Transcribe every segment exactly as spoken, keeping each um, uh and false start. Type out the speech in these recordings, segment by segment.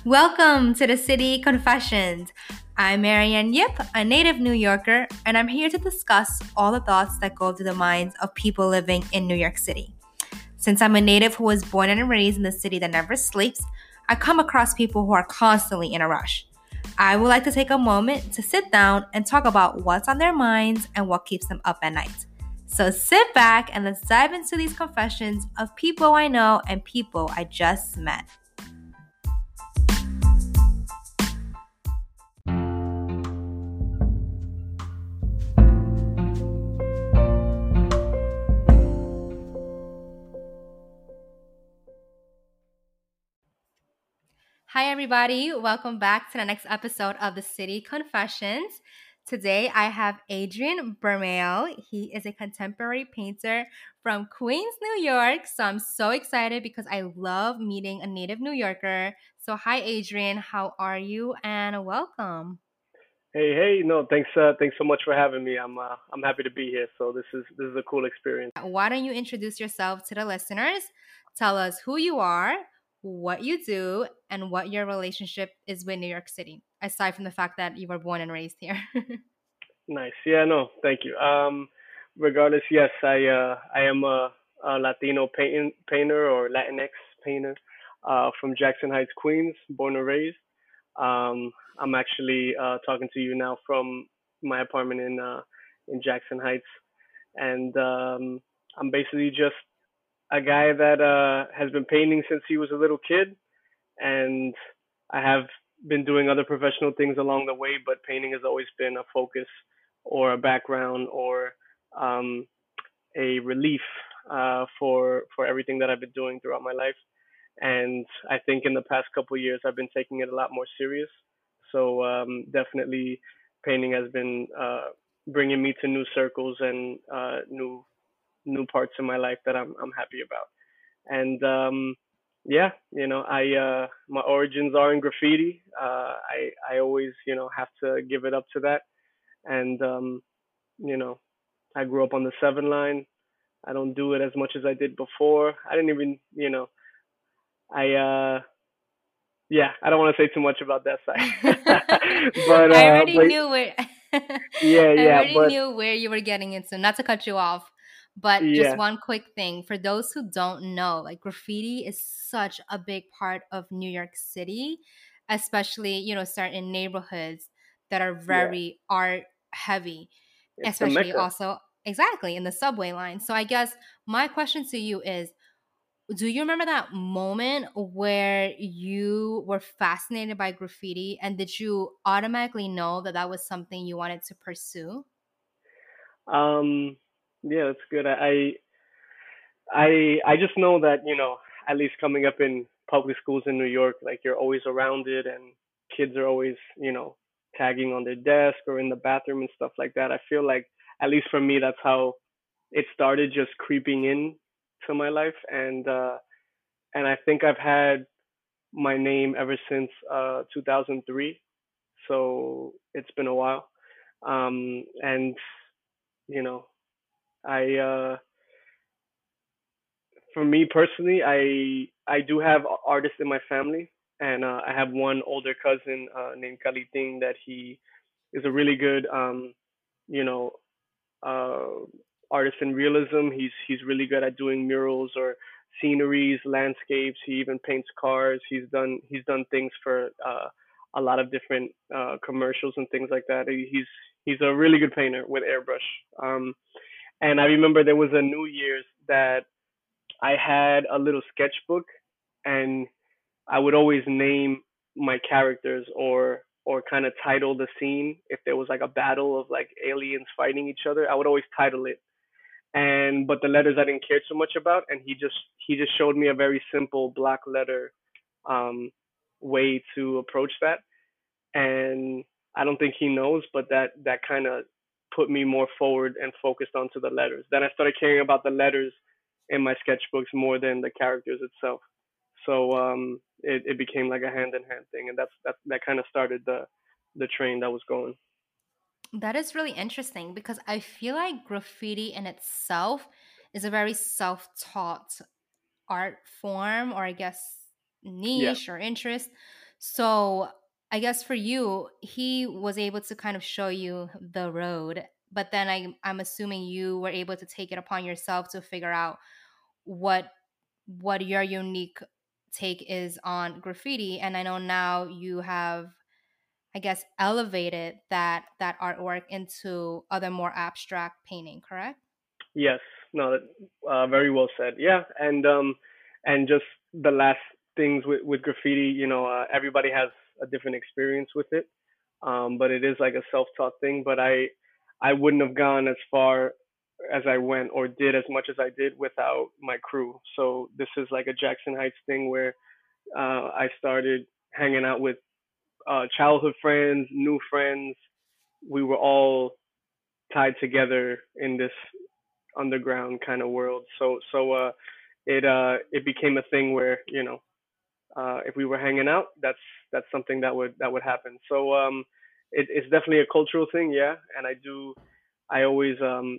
Welcome to the City Confessions. I'm Marianne Yip, a native New Yorker, and I'm here to discuss all the thoughts that go through the minds of people living in New York City. Since I'm a native who was born and raised in the city that never sleeps, I come across people who are constantly in a rush. I would like to take a moment to sit down and talk about what's on their minds and what keeps them up at night. So sit back and let's dive into these confessions of people I know and people I just met. Hi, everybody. Welcome back to the next episode of the City Confessions. Today, I have Adrian Bermeo. He is a contemporary painter from Queens, New York. So I'm so excited because I love meeting a native New Yorker. So hi, Adrian. How are you? And welcome. Hey, hey, no, thanks, uh, thanks so much for having me. I'm, uh, I'm happy to be here. So this is this is a cool experience. Why don't you introduce yourself to the listeners? Tell us who you are, what you do, and what your relationship is with New York City, aside from the fact that you were born and raised here. Nice. Yeah, no, thank you. Um, regardless, yes, I, uh, I am a, a Latino paint, painter or Latinx painter, uh, from Jackson Heights, Queens, born and raised. Um, I'm actually uh, talking to you now from my apartment in uh, in Jackson Heights, and um, I'm basically just a guy that uh, has been painting since he was a little kid, and I have been doing other professional things along the way, but painting has always been a focus or a background or um, a relief uh, for for everything that I've been doing throughout my life. And I think in the past couple of years, I've been taking it a lot more serious. So um, definitely, painting has been uh, bringing me to new circles and uh, new new parts of my life that I'm I'm happy about. And um, yeah, you know, I uh, my origins are in graffiti. Uh, I I always you know have to give it up to that. And um, you know, I grew up on the seven line. I don't do it as much as I did before. I didn't even you know I uh yeah, I don't want to say too much about that side. but I uh already but knew where yeah, I yeah, already but knew where you were getting into. Not to cut you off, but just yeah, one quick thing for those who don't know, like graffiti is such a big part of New York City, especially, you know, certain neighborhoods that are yeah. very art heavy, It's the especially Mecca. also exactly in the subway line. So I guess my question to you is, do you remember that moment where you were fascinated by graffiti and did you automatically know that that was something you wanted to pursue? Um yeah, that's good. I I I just know that, you know, at least coming up in public schools in New York, like you're always around it and kids are always, you know, tagging on their desk or in the bathroom and stuff like that. I feel like at least for me that's how it started just creeping in to my life and uh and I think I've had my name ever since uh two thousand three. So it's been a while. Um and you know, I uh for me personally, I I do have artists in my family, and uh, I have one older cousin uh, named Kaliting that he is a really good, um, you know, uh, artist in realism. He's he's really good at doing murals or sceneries, landscapes. He even paints cars. He's done he's done things for uh, a lot of different uh, commercials and things like that. He- He's he's a really good painter with airbrush. Um, and I remember there was a New Year's that I had a little sketchbook, and I would always name my characters or or kind of title the scene if there was like a battle of like aliens fighting each other. I would always title it, and but the letters I didn't care so much about, and he just he just showed me a very simple black letter um, way to approach that, and I don't think he knows, but that that kind of put me more forward and focused onto the letters. Then I started caring about the letters in my sketchbooks more than the characters itself. So um, it, it became like a hand in hand thing, and that's that that kind of started the the train that was going. That is really interesting because I feel like graffiti in itself is a very self taught art form, or I guess Yeah, niche or interest. So I guess for you, he was able to kind of show you the road, but then I, I'm assuming you were able to take it upon yourself to figure out what what your unique take is on graffiti. And I know now you have, I guess, elevated that that artwork into other more abstract painting, correct? Yes, no, that, uh, very well said. Yeah, and um, and just the last things with with graffiti, you know, uh, everybody has a different experience with it, um, but it is like a self-taught thing. But I I wouldn't have gone as far as I went or did as much as I did without my crew. So this is like a Jackson Heights thing where uh, I started hanging out with uh, childhood friends, new friends. We were all tied together in this underground kind of world. So so uh, it uh, it became a thing where you know uh, if we were hanging out, that's that's something that would that would happen. So um, it, it's definitely a cultural thing, yeah. And I do I always um,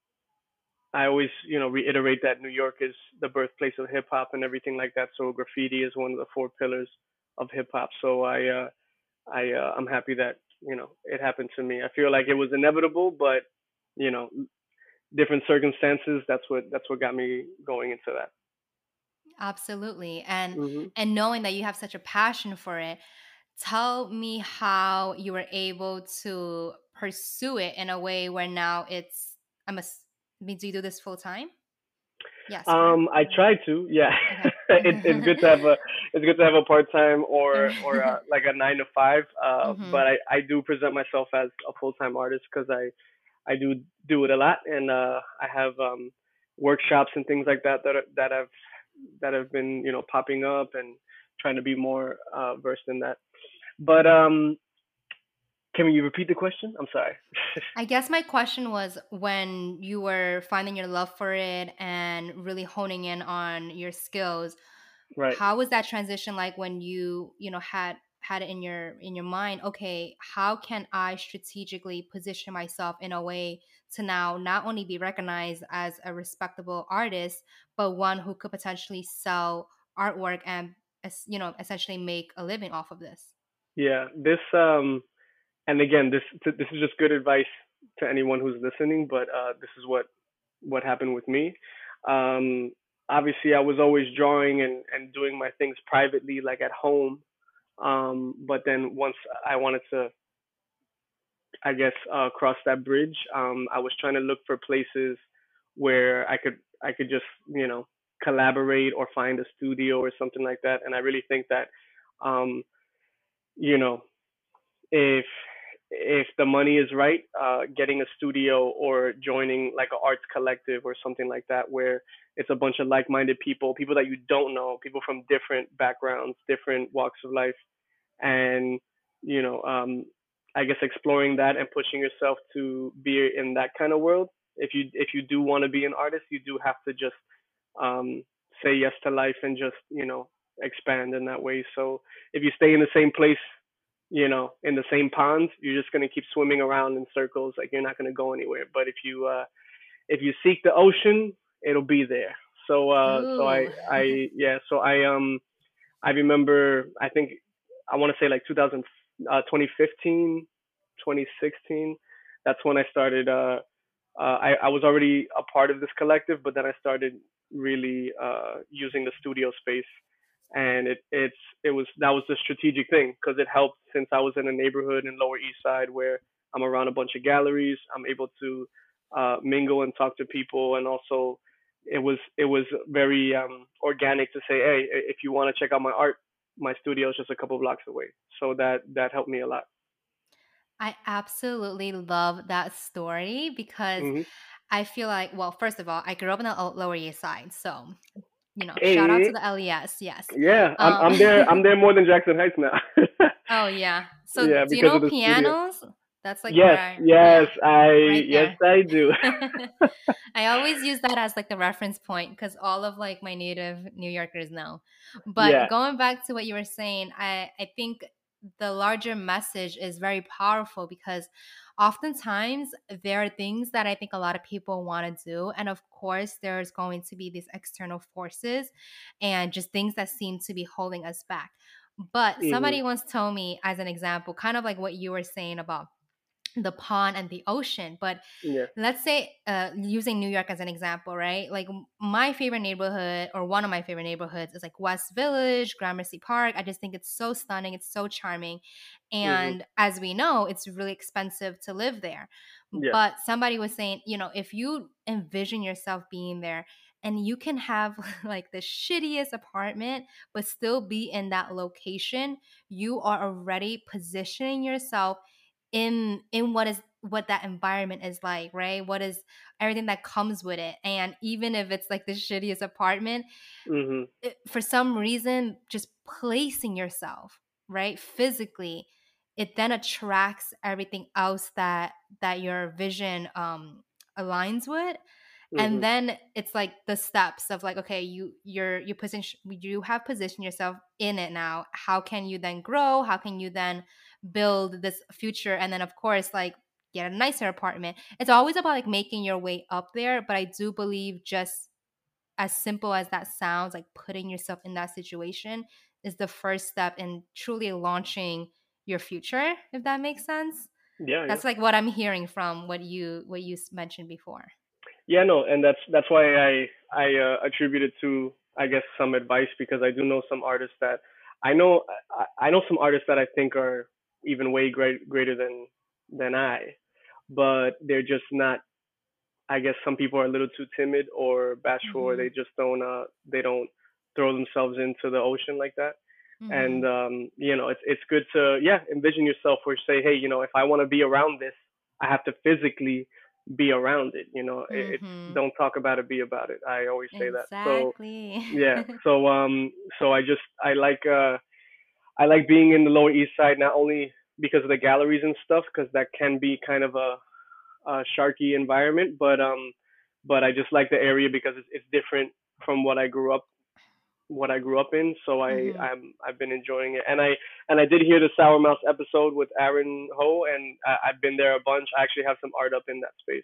I always you know reiterate that New York is the birthplace of hip hop and everything like that. So graffiti is one of the four pillars of hip hop. So I uh, I uh, I'm happy that you know it happened to me. I feel like it was inevitable, but you know different circumstances. That's what that's what got me going into that. Absolutely. And Hmm. and knowing that you have such a passion for it, tell me how you were able to pursue it in a way where now it's I'm a I mean, do you do this full time? Yes, correct? Um, I Or- try to, yeah. Okay. it, it's good to have a it's good to have a part time or or uh, like a nine to five. Uh, Hmm. but I I do present myself as a full time artist because I I do do it a lot and uh I have um workshops and things like that that are, that have that have been you know popping up and trying to be more uh versed in that. But um, can you repeat the question? I'm sorry. I guess my question was when you were finding your love for it and really honing in on your skills, Right. how was that transition like when you, you know, had had it in your in your mind, okay, how can I strategically position myself in a way to now not only be recognized as a respectable artist, but one who could potentially sell artwork and es- you know, essentially make a living off of this? Yeah. This um and again, this this is just good advice to anyone who's listening. But uh, this is what what happened with me. Um, Obviously, I was always drawing and and doing my things privately, like at home. Um, but then once I wanted to, I guess, uh, cross that bridge, um, I was trying to look for places where I could I could just you know collaborate or find a studio or something like that. And I really think that um, you know if if the money is right, uh, getting a studio or joining like an arts collective or something like that, where it's a bunch of like-minded people, people that you don't know, people from different backgrounds, different walks of life, and you know, um, I guess exploring that and pushing yourself to be in that kind of world. If you if you do want to be an artist, you do have to just um, say yes to life and just you know expand in that way. So if you stay in the same place you know, in the same pond, you're just gonna keep swimming around in circles. Like you're not gonna go anywhere. But if you uh, if you seek the ocean, it'll be there. So uh, so I Ooh. I yeah. So I um I remember I think I want to say like two thousand uh, twenty fifteen, twenty sixteen. That's when I started. Uh, uh, I I was already a part of this collective, but then I started really uh, using the studio space and it it's it was that was the strategic thing because it helped since I was in a neighborhood in Lower East Side where I'm around a bunch of galleries. I'm able to uh, mingle and talk to people, and also it was it was very um, organic to say, hey, if you want to check out my art, my studio is just a couple blocks away. So that that helped me a lot. I absolutely love that story because Hmm. I feel like, well, first of all, I grew up in the L- Lower East Side, so you know, shout out to Hey, the L E S, yes. yeah, I'm Um, I'm there. I'm there more than Jackson Heights now. oh yeah. So Yeah, do you because know of the studio. pianos? That's like where Yes, I, yes, yeah, I right yes there. I do. I always use that as like the reference point because all of like my native New Yorkers know. But Yeah, going back to what you were saying, I I think the larger message is very powerful because oftentimes there are things that I think a lot of people want to do, and of course there's going to be these external forces and just things that seem to be holding us back. But Mhm. somebody once told me, as an example, kind of like what you were saying about the pond and the ocean. But Yeah. let's say, uh, using New York as an example, right? Like m- my favorite neighborhood, or one of my favorite neighborhoods, is like West Village, Gramercy Park. I just think it's so stunning. It's so charming. Mhm. And as we know, it's really expensive to live there. Yeah. But somebody was saying, you know, if you envision yourself being there, and you can have like the shittiest apartment, but still be in that location, you are already positioning yourself in in what is what that environment is like, right? What is everything that comes with it. And even if it's like the shittiest apartment, Mhm. it, for some reason, just placing yourself, right, physically, it then attracts everything else that that your vision um aligns with. And Mhm. then it's like the steps of like, okay, you you're you position you have positioned yourself in it. Now how can you then grow, how can you then build this future, and then of course like get a nicer apartment. It's always about like making your way up there. But I do believe, just as simple as that sounds, like putting yourself in that situation is the first step in truly launching your future, if that makes sense. Yeah. Yeah. That's like what I'm hearing from what you what you s- mentioned before. Yeah. No, and that's that's why I I uh, attribute it to, I guess, some advice, because I do know some artists that I know I, I know some artists that I think are even way great greater than than I, but they're just not. I guess some people are a little too timid or bashful, or they Mhm. just don't uh they don't throw themselves into the ocean like that. And Mhm. um, you know, it's it's good to, yeah, envision yourself where, say, hey, you know, if I want to be around this, I have to physically be around it. You know, it, it's Mhm. don't talk about it, be about it. I always say that. So Exactly. yeah, so um, so I just I like uh I like being in the Lower East Side, not only because of the galleries and stuff, because that can be kind of a uh, sharky environment, but um, but I just like the area because it's, it's different from what I grew up what I grew up in. So I Mhm. I'm I've been enjoying it, and I and I did hear the Sour Mouse episode with Aaron Ho, and I, I've been there a bunch. I actually have some art up in that space.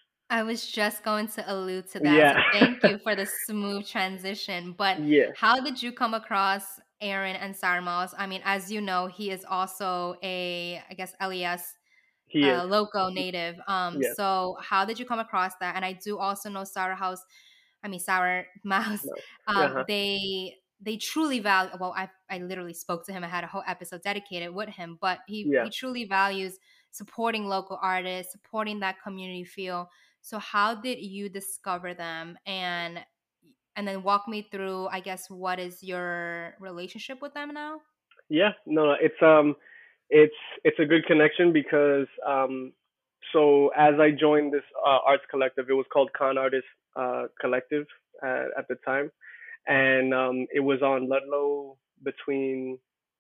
I was just going to allude to that. Yeah, So thank you for the smooth transition. But yeah, how did you come across Aaron and Sarmos? I mean, as you know, he is also a, I guess, L E S he is. uh, loco native. Um, Yeah, so how did you come across that? And I do also know Sour House, I mean Sour Mouse. no, uh Um, huh, they they truly value. Well, I I literally spoke to him. I had a whole episode dedicated with him. But he yeah. he truly values supporting local artists, supporting that community feel. So how did you discover them, and and then walk me through, I guess, what is your relationship with them now? Yeah, no, no, it's um, it's it's a good connection because um, so as I joined this uh, arts collective, it was called Con Artist uh, Collective at, at the time, and um, it was on Ludlow between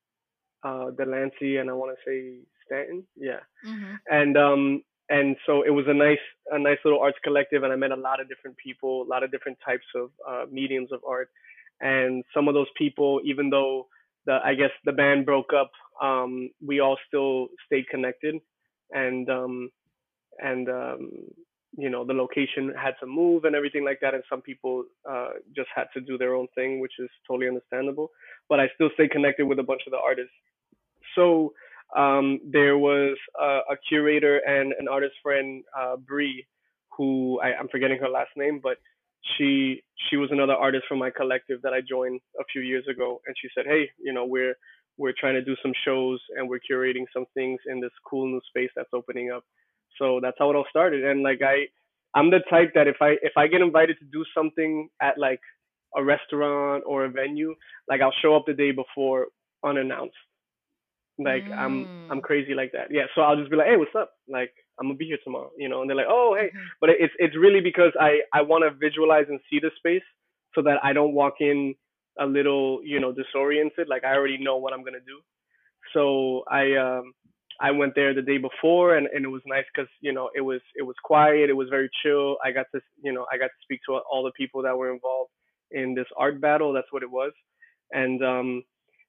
uh, Delancey and I want to say Stanton, yeah, Mm-hmm. and um, and so it was a nice a nice little arts collective, and I met a lot of different people, a lot of different types of uh, mediums of art, and some of those people, even though the I guess the band broke up, um, we all still stayed connected, and um, and um, you know the location had to move and everything like that, and some people uh, just had to do their own thing, which is totally understandable. But I still stay connected with a bunch of the artists. So um, there was a, a curator and an artist friend, uh, Bree, who I, I'm forgetting her last name, but she she was another artist from my collective that I joined a few years ago, and she said, "Hey, you know, we're we're trying to do some shows and we're curating some things in this cool new space that's opening up." So that's how it all started. And like I, I'm the type that if I if I get invited to do something at like a restaurant or a venue, like I'll show up the day before unannounced. Like I'm I'm Mm. crazy like that. Yeah. So I'll just be like, hey, what's up? Like I'm gonna be here tomorrow, you know. And they're like, oh, hey. Mm-hmm. But it's it's really because I I want to visualize and see the space so that I don't walk in a little, you know, disoriented. Like I already know what I'm gonna do. So I um I went there the day before, and and it was nice because you know it was it was quiet. It was very chill. I got to you know I got to speak to all the people that were involved in this art battle. That's what it was. And um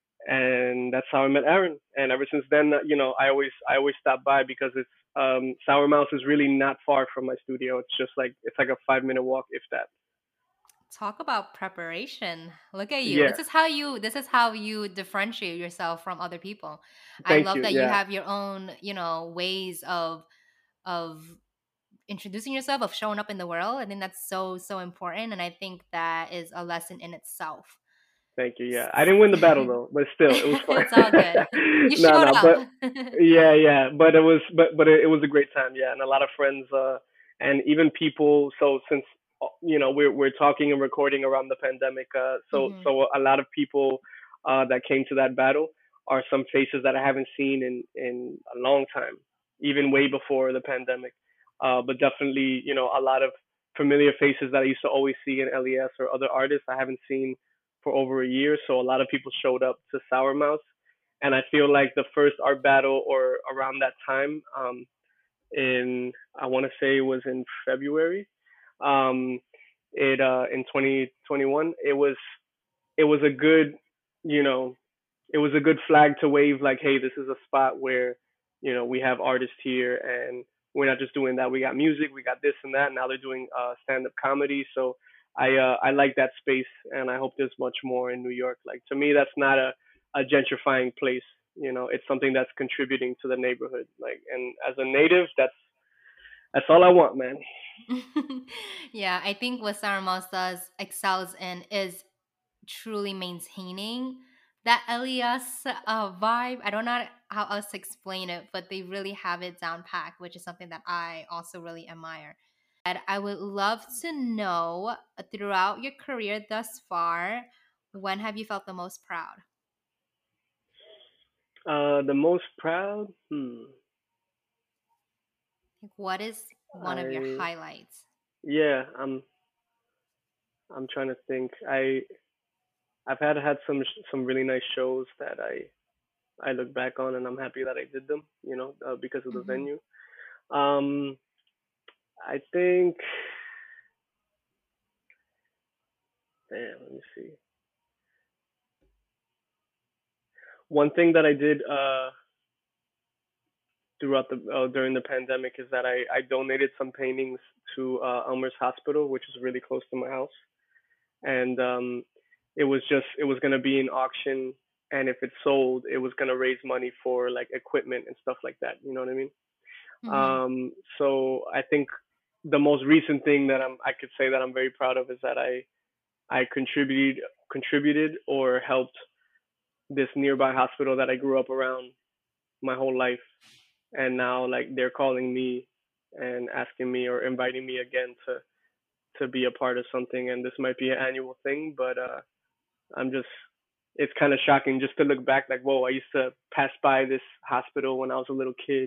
and that's how I met Aaron. And ever since then, uh, you know, I always I always stop by because it's um, Sour Mouse is really not far from my studio. It's just like it's like a five minute walk, if that. Talk about preparation. Look at you. Yeah, This is how you this is how you differentiate yourself from other people. I thank love you. that you Yeah, have your own, you know, ways of of introducing yourself, of showing up in the world. I think that's so so important, and I think that is a lesson in itself. thank you. Yeah, I didn't win the battle though, but still, it was It's all good. fun. You No, showed no, up. but yeah, yeah, but it was, but but it, it was a great time. Yeah, and a lot of friends, uh, and even people. So since uh, you know we're we're talking and recording around the pandemic, uh, so Hmm. so a lot of people uh, that came to that battle are some faces that I haven't seen in in a long time, even way before the pandemic. Uh, but definitely, you know, a lot of familiar faces that I used to always see in L E S or other artists I haven't seen for over a year. So a lot of people showed up to Sour Mouse, and I feel like the first art battle or around that time, um, in I want to say it was in February, um, it uh, in twenty twenty-one. It was it was a good, you know, it was a good flag to wave. Like, hey, this is a spot where you know we have artists here, and we're not just doing that. We got music, we got this and that. Now they're doing uh, stand-up comedy. So I uh, I like that space, and I hope there's much more in New York. Like to me, that's not a a gentrifying place. You know, it's something that's contributing to the neighborhood. Like, and as a native, that's that's all I want, man. Yeah, I think what Sarah Moss does excels in is truly maintaining that Elias uh, vibe. I don't know how else to explain it, but they really have it down packed, which is something that I also really admire. And I would love to know uh, throughout your career thus far, when have you felt the most proud? Uh, the most proud, hmm, Like, what is one of your I highlights? yeah, I'm I'm trying to think. I I've had had some some really nice shows that I I look back on, and I'm happy that I did them. You know, uh, because of the Hmm. venue. Um, I think. Damn, let me see. One thing that I did uh throughout the uh, during the pandemic is that I I donated some paintings to uh, Elmer's Hospital, which is really close to my house, and um, it was just it was gonna be an auction, and if it sold, it was gonna raise money for like equipment and stuff like that. You know what I mean? Hmm. Um, so I think the most recent thing that I'm I could say that I'm very proud of is that I I contributed contributed or helped this nearby hospital that I grew up around my whole life, and now like they're calling me and asking me or inviting me again to to be a part of something, and this might be an annual thing, but uh I'm just it's kind of shocking just to look back like whoa, I used to pass by this hospital when I was a little kid,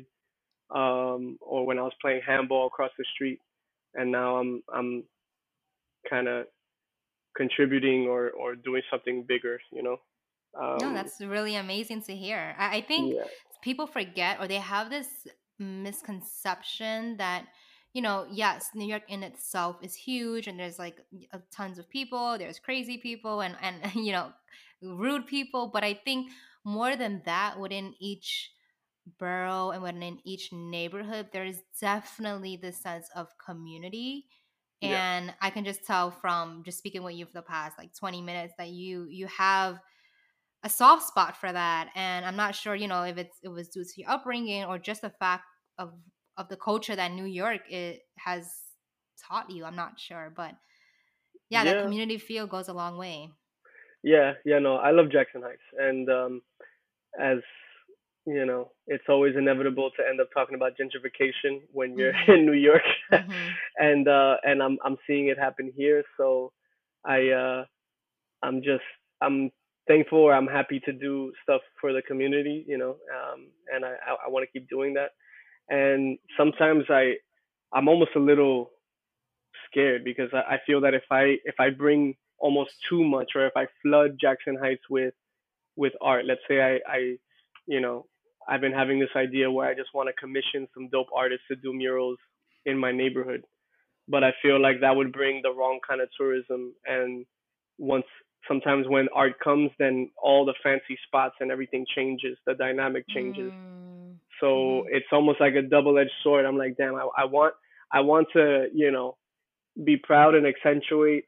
um or when I was playing handball across the street, and now I'm I'm kind of contributing or or doing something bigger, you know. No, um that's really amazing to hear. I, I think yeah, people forget or they have this misconception that, you know, yes, New York in itself is huge and there's like uh, tons of people, there's crazy people and, and, you know, rude people. But I think more than that, within each borough and within each neighborhood, there is definitely this sense of community. yeah, And I can just tell from just speaking with you for the past like twenty minutes that you you have a soft spot for that. And I'm not sure, you know, if it's it was due to your upbringing or just the fact of of the culture that New York it has taught you. I'm not sure, but yeah, that yeah, community feel goes a long way. yeah, yeah. No, I love Jackson Heights, and um as you know, it's always inevitable to end up talking about gentrification when you're Mhm. in New York, Mhm. and uh, and I'm I'm seeing it happen here. So I uh, I'm just I'm thankful or I'm happy to do stuff for the community, you know, um, and I I, I want to keep doing that. And sometimes I I'm almost a little scared because I, I feel that if I if I bring almost too much or if I flood Jackson Heights with with art. Let's say I, I, you know, I've been having this idea where I just want to commission some dope artists to do murals in my neighborhood, but I feel like that would bring the wrong kind of tourism. And once sometimes when art comes, then all the fancy spots and everything changes, the dynamic changes. Mm. So Mhm. it's almost like a double-edged sword. I'm like, damn, I, I want, I want to, you know, be proud and accentuate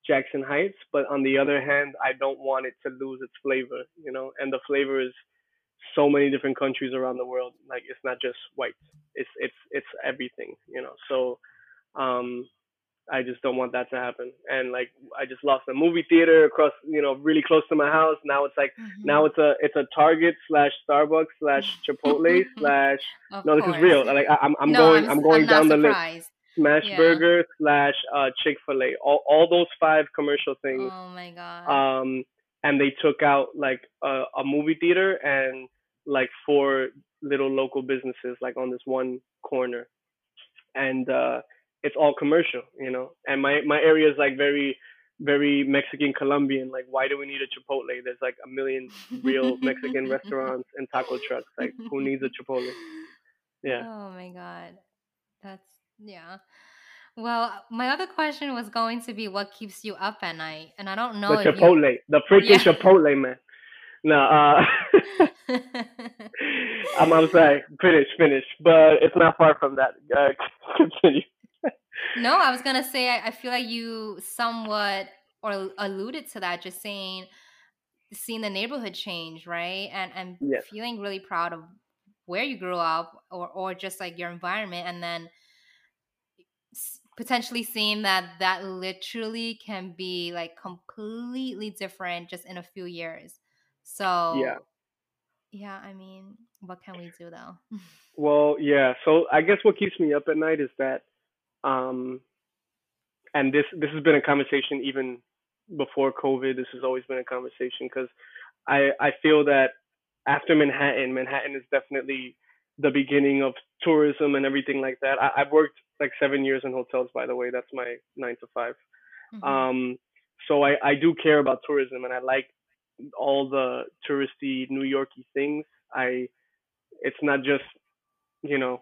Jackson Heights, but on the other hand, I don't want it to lose its flavor, you know. And the flavor is so many different countries around the world. Like it's not just white. It's it's it's everything, you know. So um I just don't want that to happen. And like I just lost a movie theater across, you know, really close to my house. Now it's like now it's a it's a Target slash Starbucks slash Chipotle slash Of no, this is real. course. Like I, I'm I'm No, I'm going s- I'm I'm going not down the list. surprised. Smash Yeah. Burger slash uh Chick Fil A. All all those five commercial things. Oh my God. Um, and they took out like a, a movie theater and like four little local businesses like on this one corner, and uh, it's all commercial, you know. And my my area is like very very Mexican Colombian. Like, why do we need a Chipotle? There's like a million real Mexican restaurants and taco trucks. Like, who needs a Chipotle? Yeah, Oh my God. That's, yeah. Well, my other question was going to be what keeps you up at night? And I don't the know if you, Chipotle, the freaking yeah. Chipotle, man. No, uh, I'm I'm sorry. Finish, finish. But it's not far from that. Uh, continue. No, I was gonna say I, I feel like you somewhat or alluded to that, just saying seeing the neighborhood change, right? And and Yes. feeling really proud of where you grew up or or just like your environment, and then s- potentially seeing that that literally can be like completely different just in a few years. Yeah. So, yeah, I mean, what can we do though? Well, yeah. So I guess what keeps me up at night is that, um, and this this has been a conversation even before COVID. This has always been a conversation because I I feel that after Manhattan, Manhattan is definitely the beginning of tourism and everything like that. I, I've worked like seven years in hotels, by the way. That's my nine to five. Hmm. Um, so I I do care about tourism and I like all the touristy New Yorky things. I It's not just, you know,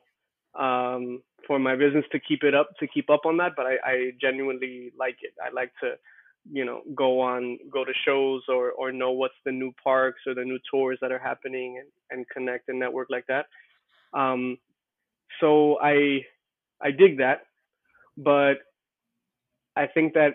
um, for my business to keep it up to keep up on that, but I, I genuinely like it. I like to, you know, go on go to shows or or know what's the new parks or the new tours that are happening and and connect and network like that. Um, so I I dig that, but I think that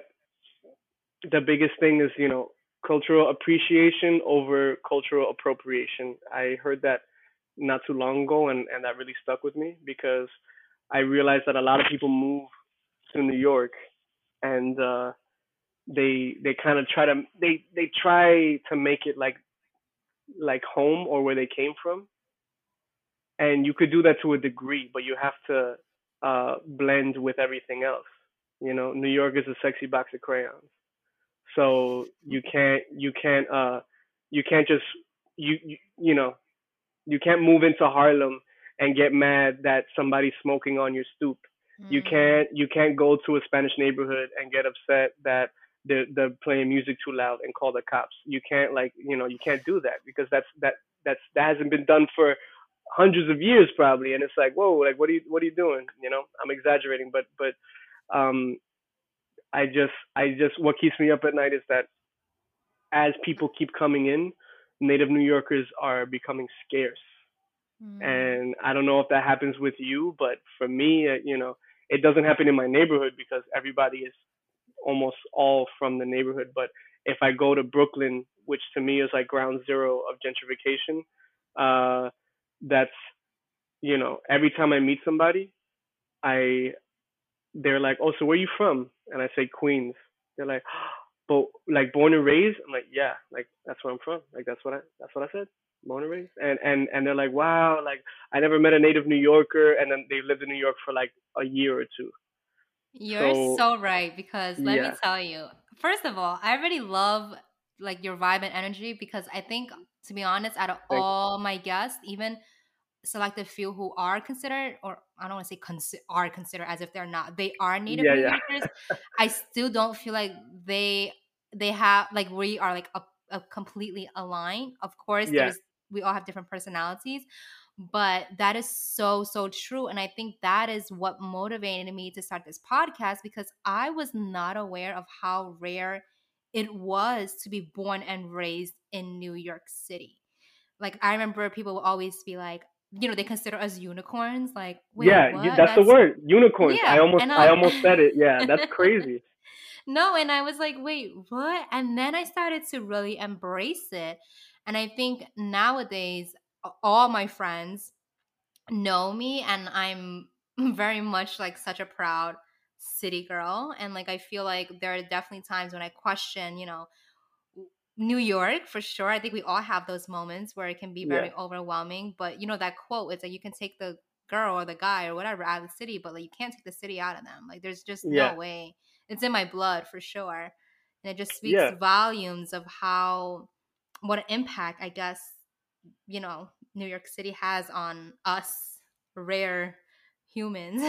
the biggest thing is, you know, cultural appreciation over cultural appropriation. I heard that not too long ago, and and that really stuck with me because I realized that a lot of people move to New York and uh they they kind of try to they they try to make it like like home or where they came from, and you could do that to a degree, but you have to uh blend with everything else. You know, New York is a sexy box of crayons. So you can't you can't uh you can't just you you, you know you can't move into Harlem and get mad that somebody's smoking on your stoop. You Mm. can't you can't go to a Spanish neighborhood and get upset that they're, they're playing music too loud and call the cops. You can't, like, you know, you can't do that because that's that that's that hasn't been done for hundreds of years probably. And it's like, whoa, like what are you what are you doing? You know, I'm exaggerating, but but um I just I just what keeps me up at night is that as people keep coming in, native New Yorkers are becoming scarce. Mm. And I don't know if that happens with you, but for me, uh, you know, it doesn't happen in my neighborhood because everybody is almost all from the neighborhood. But if I go to Brooklyn, which to me is like ground zero of gentrification, uh, that's, you know, every time I meet somebody, I they're like, "Oh, so where are you from?" And I say Queens. They're like, "But like born and raised?" I'm like, "Yeah, like that's where I'm from. Like that's what I that's what I said, born and raised." And and and they're like, "Wow, like I never met a native New Yorker," and then they lived in New York for like a year or two. You're So so right, because let me yeah, tell you, first of all, I really love like your vibe and energy, because I think, to be honest, out of thank you. all my guests, even selected few who are considered, or I don't want to say consi- are considered as if they're not, they are native Yeah, New yeah, Yorkers. I still don't feel like they they have like we are like a, a completely aligned. Of course, yeah, there's we all have different personalities, but that is so so true, and I think that is what motivated me to start this podcast, because I was not aware of how rare it was to be born and raised in New York City. Like, I remember people would always be like, you know, they consider us unicorns. Like, wait, yeah. You, what? that's the That's word, unicorns. I yeah. almost And I um almost said it. Yeah, that's crazy. No, and I was like, wait, what? And then I started to really embrace it. And I think nowadays, a- all my friends know me, and I'm very much like such a proud city girl. And like, I feel like there are definitely times when I question, you know, New York for sure. I think we all have those moments where it can be Yeah, very overwhelming. But you know that quote, it's like you can take the girl or the guy or whatever out of the city, but like you can't take the city out of them. Like there's just no yeah, way. It's in my blood for sure. And it just speaks yeah. volumes of how what an impact I guess, you know, New York City has on us rare humans.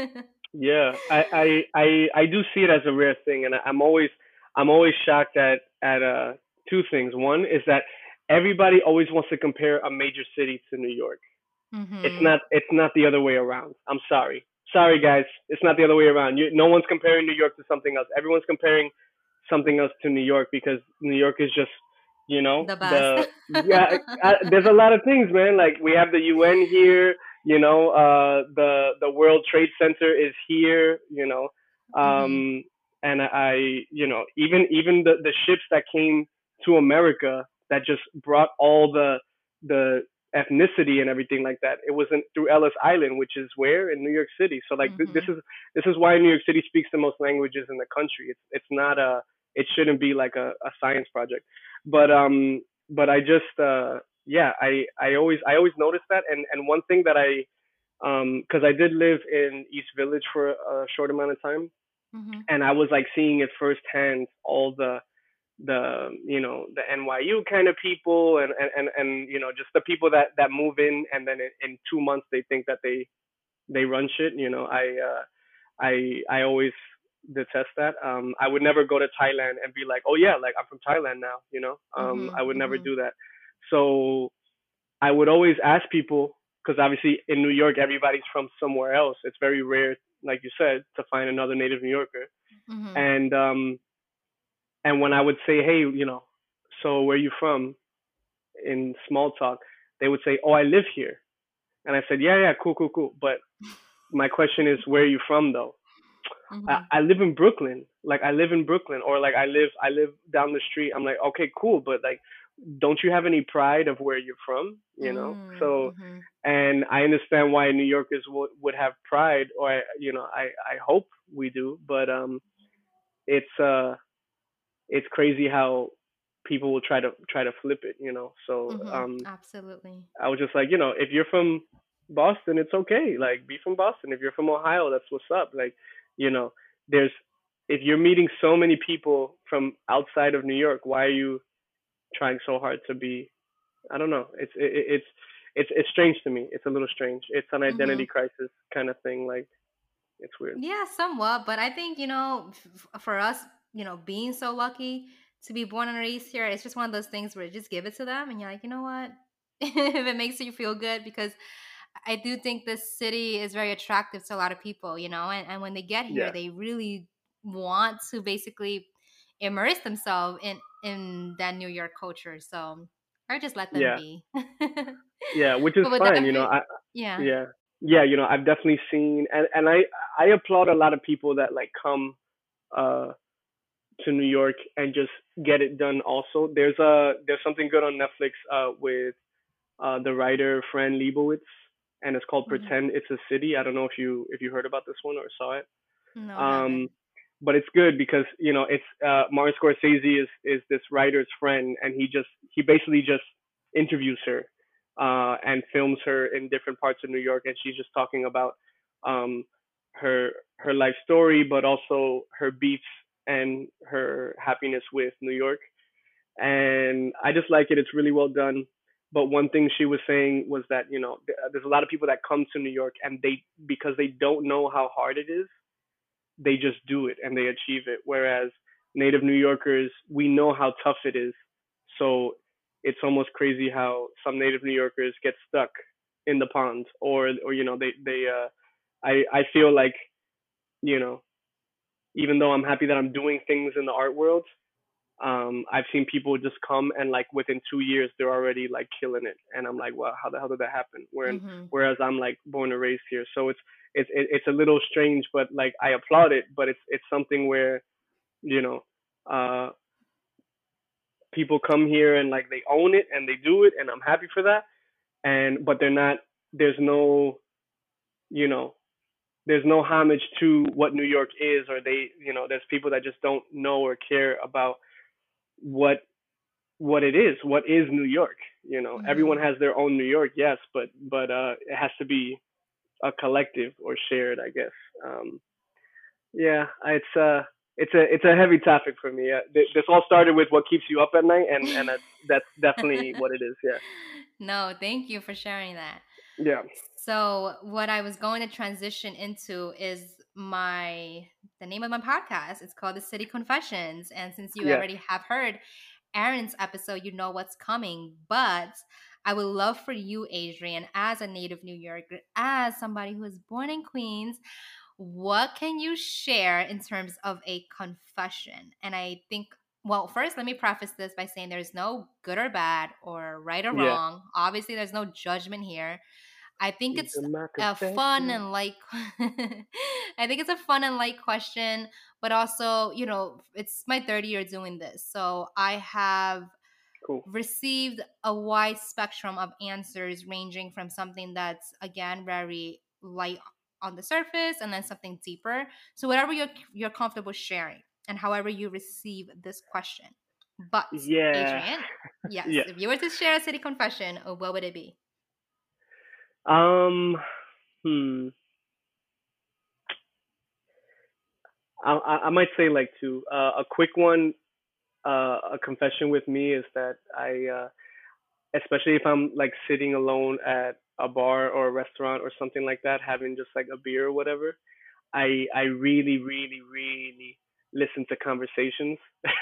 Yeah, I, I, I, I do see it as a rare thing, and I- I'm always, I'm always shocked at, at uh, two things. One is that everybody always wants to compare a major city to New York. It's Mhm. not, it's not the other way around. I'm sorry, sorry guys, it's not the other way around. You, no one's comparing New York to something else. Everyone's comparing something else to New York because New York is just, you know, The best. the yeah. I, there's a lot of things, man. Like we have the U N here. You know, uh, the the World Trade Center is here. You know, Mhm. um, and I, you know, even even the the ships that came to America that just brought all the the ethnicity and everything like that. It wasn't through Ellis Island, which is where in New York City. So like th- this Mhm. is this is why New York City speaks the most languages in the country. It's it's not a it shouldn't be like a, a science project. But um but I just uh yeah, I I always I always noticed that, and and one thing that I um because I did live in East Village for a short amount of time, Mhm. and I was like seeing it firsthand, all the the you know the N Y U kind of people, and and and, and you know just the people that that move in, and then in, in two months they think that they they run shit. You know, I uh, I I always detest that. Um, I would never go to Thailand and be like, oh yeah, like I'm from Thailand now. You know, um, I Mhm. would never Mhm. do that. So I would always ask people, because obviously in New York everybody's from somewhere else. It's very rare, like you said, to find another native New Yorker. Mhm. And um, and when I would say, hey, you know, so where are you from? In small talk, they would say, oh, I live here. And I said, yeah, yeah, cool, cool, cool. But my question is, where are you from though? I, Mhm. I live in Brooklyn. Like I live in Brooklyn, or like I live I live down the street. I'm like, okay, cool, but like, don't you have any pride of where you're from? You know. Mm, So, mhm. and I understand why New Yorkers would would have pride, or I, you know, I I hope we do. But um, it's uh, it's crazy how people will try to try to flip it. You know. So Mhm. um, Absolutely. I was just like, you know, if you're from Boston, it's okay. Like, be from Boston. If you're from Ohio, that's what's up. Like, you know, there's if you're meeting so many people from outside of New York, why are you trying so hard to be? I don't know. It's it, it's it's it's strange to me. It's a little strange. It's an identity Mhm. crisis kind of thing. Like, it's weird. Yeah, somewhat, but I think, you know, f- for us, you know, being so lucky to be born and raised here, it's just one of those things where you just give it to them and you're like, you know what? If it makes you feel good, because I do think this city is very attractive to a lot of people, you know, and, and when they get here, Yeah, they really want to basically immerse themselves in in that New York culture. So I just let them yeah, be. yeah. Which is But with fine. that, You know, be- I yeah. yeah yeah. You know, I've definitely seen, and and I I applaud a lot of people that like come uh to New York and just get it done. Also, there's a there's something good on Netflix uh, with uh, the writer Fran Lebowitz, and it's called Mhm. Pretend It's a City. I don't know if you if you heard about this one or saw it. No, I Um, haven't. but it's good because you know it's uh, Martin Scorsese is is this writer's friend, and he just he basically just interviews her uh, and films her in different parts of New York, and she's just talking about um, her her life story, but also her beats and her happiness with New York. And I just like it. It's really well done. But one thing she was saying was that you know there's a lot of people that come to New York and they because they don't know how hard it is, they just do it and they achieve it. Whereas native New Yorkers, we know how tough it is. So it's almost crazy how some native New Yorkers get stuck in the pond, or or you know they they uh I I feel like you know even though I'm happy that I'm doing things in the art world, um I've seen people just come and like within two years they're already like killing it, and I'm like, well, how the hell did that happen? Where Mhm. whereas I'm like born and raised here, so it's it's it's a little strange, but like I applaud it, but it's it's something where You know, uh, people come here and like they own it and they do it, and I'm happy for that. And but they're not. There's no, you know, there's no homage to what New York is, or they, you know, there's people that just don't know or care about what what it is. What is New York? You know, everyone Mm-hmm. has their own New York, yes, but but uh, it has to be a collective or shared, I guess. Um, yeah, it's uh, it's a it's a heavy topic for me. Uh, th- this all started with what keeps you up at night, and and that's that's definitely what it is. Yeah, No, thank you for sharing that. yeah, So, what I was going to transition into is my the name of my podcast. It's called The City Confessions, and since you yes. already have heard Aaron's episode, you know what's coming. But I would love for you, Adrian, as a native New Yorker, as somebody who was born in Queens, what can you share in terms of a confession? And I think, well, first, let me preface this by saying there's no good or bad or right or Yeah. wrong. Obviously, there's no judgment here. I think These it's are my a fun confessions. and light. I think it's a fun and light question, but also, you know, it's my third year doing this, so I have Cool. received a wide spectrum of answers, ranging from something that's again very light on the surface, and then something deeper. So whatever you're you're comfortable sharing, and however you receive this question. But Yeah. Adrian, yes, Yes. if you were to share a city confession, uh, what would it be? Um. Hmm. I I, I might say like two. Uh, a quick one. Uh, a confession with me is that I, uh, especially if I'm like sitting alone at a bar or a restaurant or something like that, having just like a beer or whatever. I I really really really listen to conversations.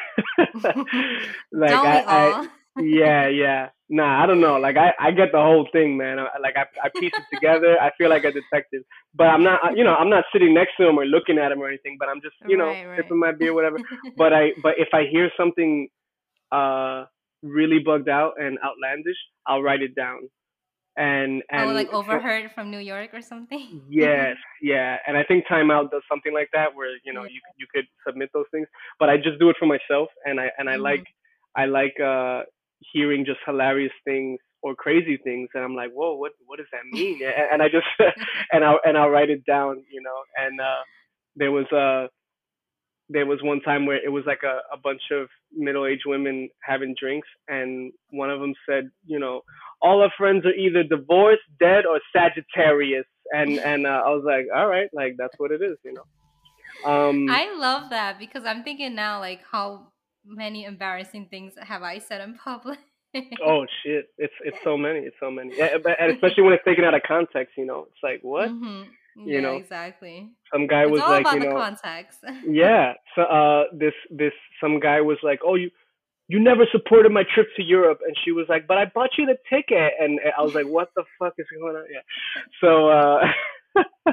Like Don't I we I all? yeah yeah nah I don't know, like I I get the whole thing, man. I, like I I piece it together. I feel like a detective, but I'm not, you know, I'm not sitting next to him or looking at him or anything. But I'm just, you know, Right, right. sipping my beer whatever. But I but if I hear something uh really bugged out and outlandish, I'll write it down. And Oh, and like so overheard from New York or something? yes, yeah, and I think Timeout does something like that, where you know Yeah. you you could submit those things, but I just do it for myself, and I and I like Hmm. I like uh hearing just hilarious things or crazy things, and I'm like, whoa, what what does that mean? And, and I just and I will and I'll write it down, you know, and uh there was uh there was one time where it was like a, a bunch of middle-aged women having drinks, and one of them said, you know, all our friends are either divorced, dead, or Sagittarius. And and uh, I was like, all right, like that's what it is, you know. Um, I love that because I'm thinking now, like, how many embarrassing things have I said in public? oh shit, it's it's so many, it's so many, yeah, but and especially when it's taken out of context, you know, it's like what, Hmm. you Yeah, know, exactly. some guy It's was all like, about you the know, context. yeah, so uh, this this some guy was like, oh, you you never supported my trip to Europe. And she was like, but I bought you the ticket. And I was like, what the fuck is going on? Yeah. So, uh,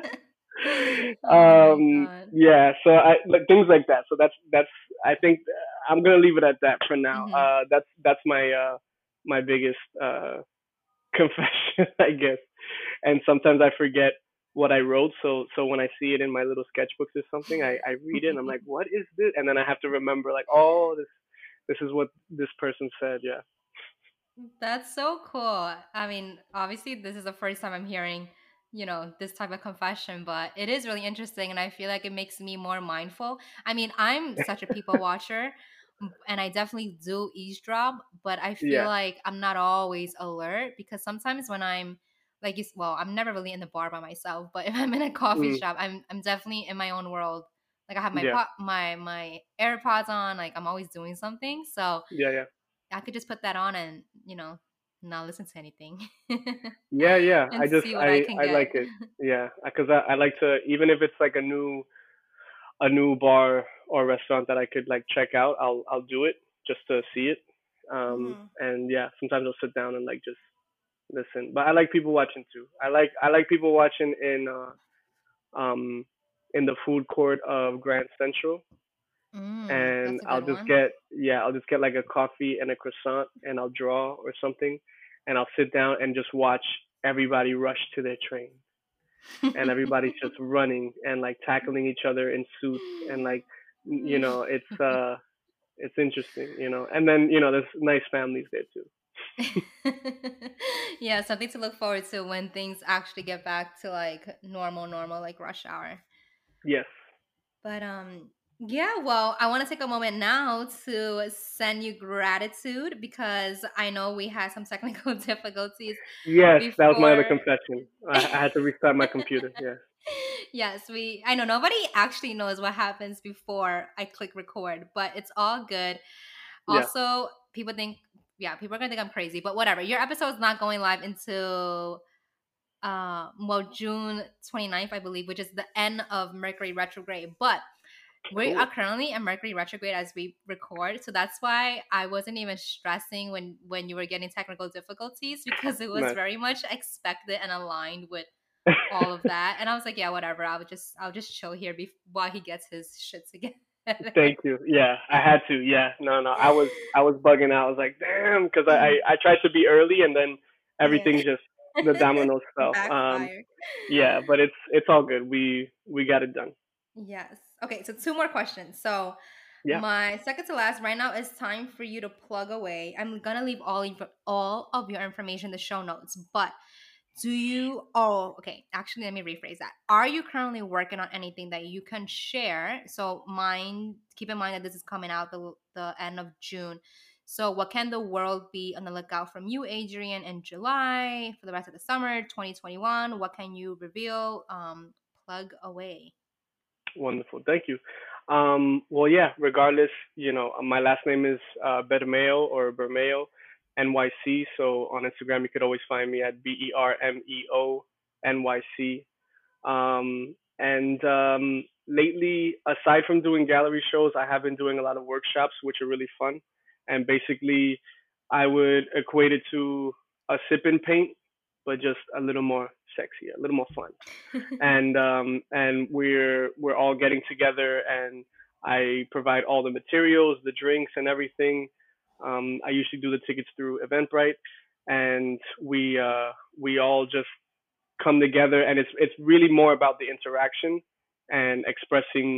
Oh my um, God. yeah, so I like things like that. So that's, that's, I think I'm going to leave it at that for now. Hmm. Uh, that's, that's my, uh, my biggest, uh, confession, I guess. And sometimes I forget what I wrote. So, so when I see it in my little sketchbooks or something, I, I read it and I'm like, what is this? And then I have to remember like, oh, this, this is what this person said. Yeah. That's so cool. I mean, obviously, this is the first time I'm hearing, you know, this type of confession, but it is really interesting. And I feel like it makes me more mindful. I mean, I'm such a people watcher, m- and I definitely do eavesdrop, but I feel Yeah. like I'm not always alert because sometimes when I'm like, you, s- well, I'm never really in the bar by myself, but if I'm in a coffee Mm, shop, I'm I'm definitely in my own world. Like I have my yeah. pot, my my AirPods on, like I'm always doing something. So Yeah. Yeah. I could just put that on and, you know, not listen to anything Yeah. Yeah. I and just, see what I I, can I like get. it. Yeah. Cause I, I like to, even if it's like a new, a new bar or restaurant that I could like check out, I'll, I'll do it just to see it. Um, Hmm. and yeah, sometimes I'll sit down and like just listen, but I like people watching too. I like, I like people watching in, uh, um, in the food court of Grand Central. Mm, And that's a I'll good just one. get, yeah, I'll just get like a coffee and a croissant and I'll draw or something and I'll sit down and just watch everybody rush to their train and everybody's just running and like tackling each other in suits and like You know, it's uh, it's interesting. You know, and then you know, there's nice families there too. Yeah, something to look forward to when things actually get back to like normal, normal, like rush hour. Yes. But um yeah, well, I want to take a moment now to send you gratitude because I know we had some technical difficulties Yes, that was my other before. confession. I, I had to restart my computer. Yes. Yes, we I know nobody actually knows what happens before I click record, but it's all good. Yeah. Also, people think yeah, people are gonna think I'm crazy, but whatever. Your episode is not going live until uh well June 29th, I believe, which is the end of Mercury retrograde. But we are Cool. currently in Mercury retrograde as we record, so that's why I wasn't even stressing when when you were getting technical difficulties because it was Nice. very much expected and aligned with all of that. And I was like, yeah, whatever. I'll just I'll just chill here bef- while he gets his shit together. Thank you. Yeah, I had to. Yeah, no, no, I was, I was bugging out. I was like, damn, because I, I, I tried to be early, and then Yeah. everything just the dominoes fell. Um, Backfire. yeah, but it's, it's all good. We, we got it done. Yes. Okay, so two more questions. So Yeah, my second to last right now is time for you to plug away. I'm gonna leave all of, all of your information in the show notes, but do you oh okay, actually let me rephrase that. Are you currently working on anything that you can share? So mind keep in mind that this is coming out the the end of June. So what can the world be on the lookout from you, Adrian, in July for the rest of the summer, twenty twenty-one? What can you reveal? Um, plug away. wonderful. Thank you. Um, well, yeah. Regardless, you know, my last name is uh, Bermeo or Bermeo, N Y C. So on Instagram, you could always find me at B E R M E O N Y C. Um, and um, lately, aside from doing gallery shows, I have been doing a lot of workshops, which are really fun. And basically, I would equate it to a sip and paint, but just a little more sexy, a little more fun. And um, and we're we're all getting together, and I provide all the materials, the drinks, and everything. Um, I usually do the tickets through Eventbrite, and we uh, we all just come together, and it's it's really more about the interaction and expressing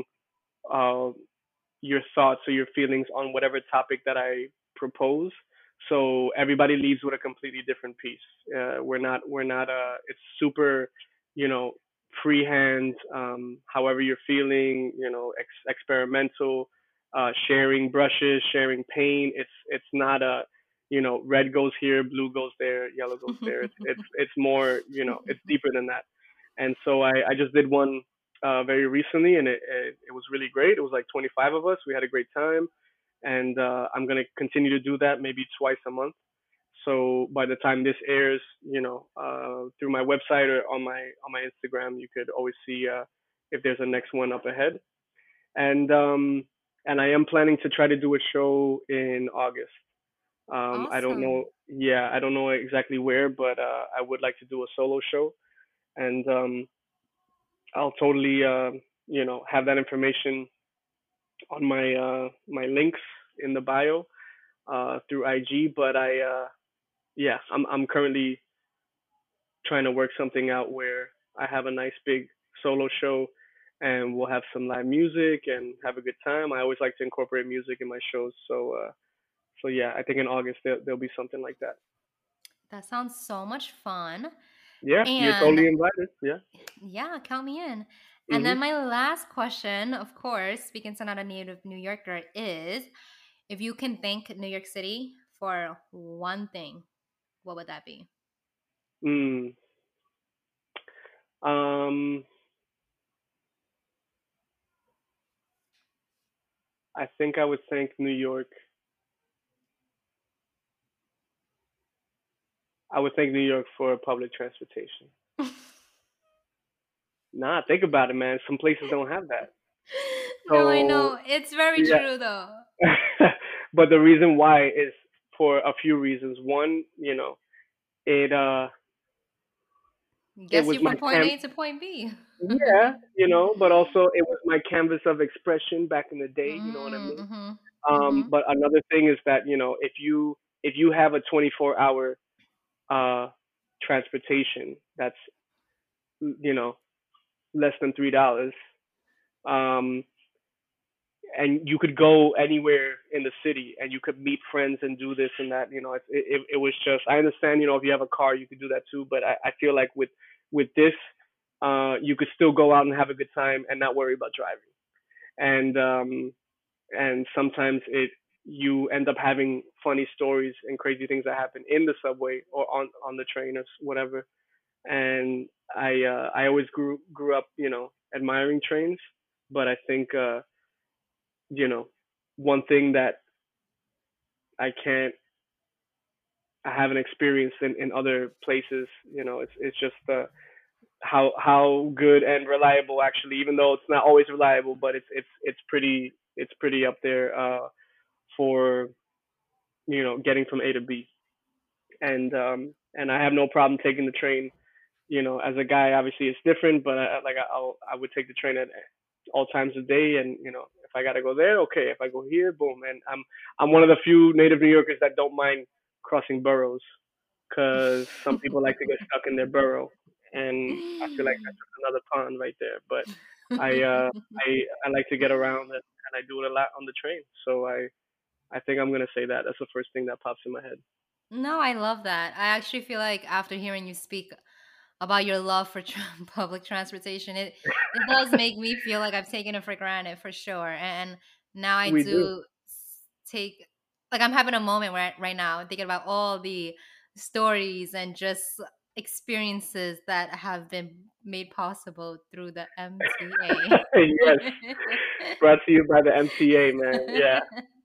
uh, your thoughts or your feelings on whatever topic that I propose. So everybody leaves with a completely different piece. Uh, we're not we're not uh it's super, you know, freehand. Um, however you're feeling, you know, ex- experimental, uh, sharing brushes, sharing paint. It's it's not a, you know, red goes here, blue goes there, yellow goes there. It's it's it's more, you know, it's deeper than that. And so I I just did one uh, very recently, and it, it it was really great. It was like twenty-five of us. We had a great time, and uh, I'm gonna continue to do that maybe twice a month. So by the time this airs, you know, uh, through my website or on my on my Instagram, you could always see uh, if there's a next one up ahead. And um, and I am planning to try to do a show in August. Um, I don't know, Awesome. yeah, I don't know exactly where, but uh, I would like to do a solo show, and um, I'll totally, uh, you know, have that information on my uh, my links in the bio uh, through I G. But I, uh, yeah, I'm I'm currently trying to work something out where I have a nice big solo show, and we'll have some live music and have a good time. I always like to incorporate music in my shows, so uh, so yeah, I think in August there, there'll be something like that. That sounds so much fun. Yeah, you're totally And invited. Yeah. yeah, count me in. And Mhm. then my last question, of course, speaking to not a native New Yorker, is if you can thank New York City for one thing, what would that be? Mm. Um, I think I would thank New York. I would thank New York for public transportation. Nah, think about it, man. Some places don't have that. No, I So know. It's very yeah, true though. but the reason why is for a few reasons. One, you know, it uh, it Gets was you my from point cam. A to point B. Yeah, you know, but also it was my canvas of expression back in the day. You know what I mean? Mm-hmm. Um, Mm-hmm. but another thing is that you know, if you if you have a twenty-four hour uh transportation that's you know less than three dollars, um, and you could go anywhere in the city and you could meet friends and do this and that. You know, it it, it was just, I understand, you know, if you have a car you could do that too, but I, I feel like with with this, uh, you could still go out and have a good time and not worry about driving. And um, and sometimes it you end up having funny stories and crazy things that happen in the subway or on on the train or whatever. And I uh, I always grew grew up, you know, admiring trains, but I think uh, you know, one thing that I can't I haven't experienced in, in other places, you know, it's it's just uh, how how good and reliable actually, even though it's not always reliable, but it's it's it's pretty it's pretty up there uh, for, you know, getting from A to B. And um and I have no problem taking the train. You know, as a guy, obviously it's different, but I, like I, I'll I would take the train at all times of day, and you know, if I gotta go there, okay. If I go here, boom. And I'm I'm one of the few native New Yorkers that don't mind crossing boroughs, because some people like to get stuck in their borough, and I feel like that's just another pond right there. But I uh I I like to get around, and, and I do it a lot on the train. So I I think I'm gonna say that. That's the first thing that pops in my head. No, I love that. I actually feel like after hearing you speak about your love for tra- public transportation, it it does make me feel like I've taken it for granted for sure. And now I We do. do s- take, like, I'm having a moment right right now thinking about all the stories and just experiences that have been made possible through the M T Yes, A. brought to you by the M T A, man. Yeah.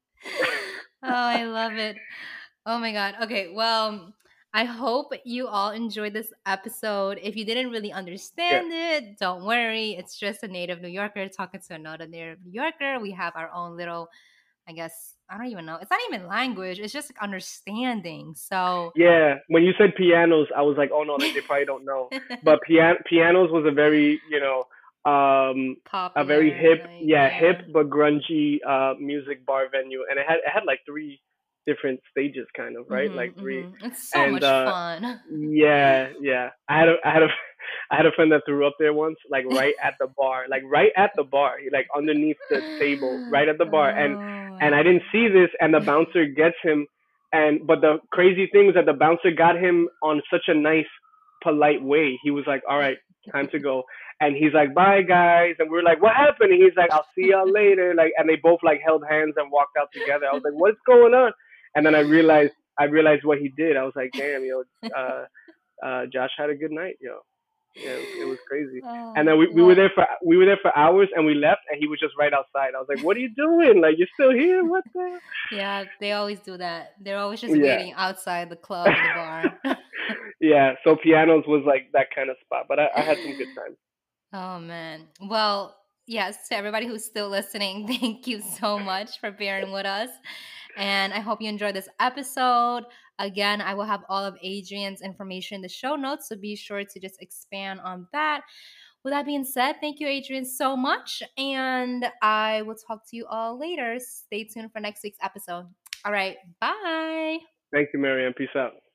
Oh, I love it. Oh my God. Okay. Well, I hope you all enjoyed this episode. If you didn't really Yeah. understand it, don't worry. It's just a native New Yorker talking to another native New Yorker. We have our own little, I guess, I don't even know. It's not even language, it's just like understanding. So, Yeah. When you said pianos, I was like, oh no, they, they probably don't know. But pian- pianos was a very, you know, um, a very popular, hip, like, yeah, hip yeah. but grungy uh music bar venue, and it had it had like three different stages, kind of, right? Like Mm-hmm, three, mm-hmm. It's so and much uh, fun. yeah, yeah. I had a, I had a, I had a friend that threw up there once, like right at the bar, like right at the bar, like underneath the table, right at the bar, and Oh and I my didn't see this, and the bouncer gets him, and but the crazy thing was that the bouncer got him on such a nice, polite way. He was like, "All right, time to go," and he's like, "Bye, guys," and we are like, "What happened?" And he's like, "I'll see y'all later," like, and they both like held hands and walked out together. I was like, "What's going on?" And then I realized I realized what he did. I was like, "Damn, yo, uh, uh, Josh had a good night, yo." Yeah, it was, it was crazy. And Oh, then we, we were well, there for we were there for hours, and we left, and he was just right outside. I was like, "What are you doing? Like, you're still here? What the?" yeah, they always do that. They're always just Yeah, waiting outside the club or the bar. yeah. So pianos was like that kind of spot, but I, I had some good times. Oh man. Well, yes, to everybody who's still listening, thank you so much for bearing with us. And I hope you enjoyed this episode. Again, I will have all of Adrian's information in the show notes, so be sure to just expand on that. With that being said, thank you, Adrian, so much. And I will talk to you all later. Stay tuned for next week's episode. All right. Bye. Thank you, Marianne. Peace out.